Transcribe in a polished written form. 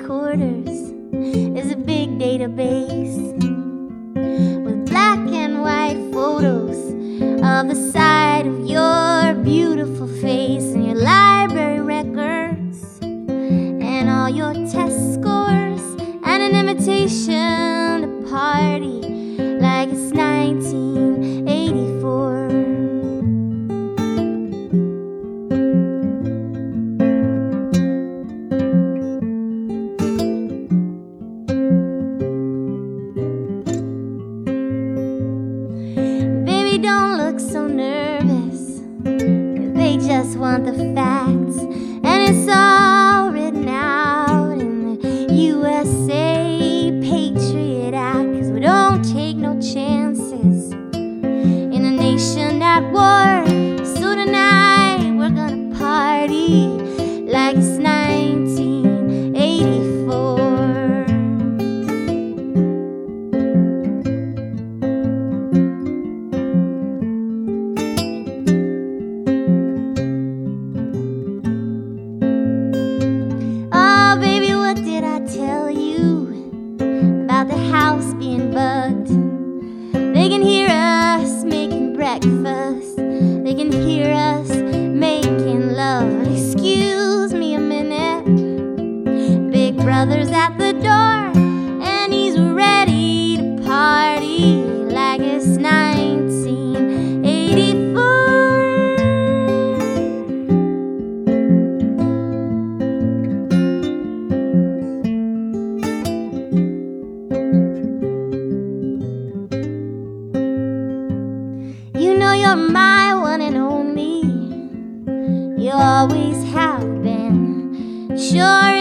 recorders is a big database with black and white photos of the side of your beautiful face and your library records and all your test scores and an invitation to party like it's 1984. Baby, don't look so nervous. They just want the facts, and it's all written out in the USA Patriot Act, 'cause we don't take no chances in a nation at war. So tonight we're gonna party like it's 1984. Oh, baby, what did I tell you about the house being bugged? They can hear us making breakfast. They can hear us making love. Excuse me a minute. Big brother's at the door, and he's ready to party like it's 1984. You know you're my one and only. You always have been. Sure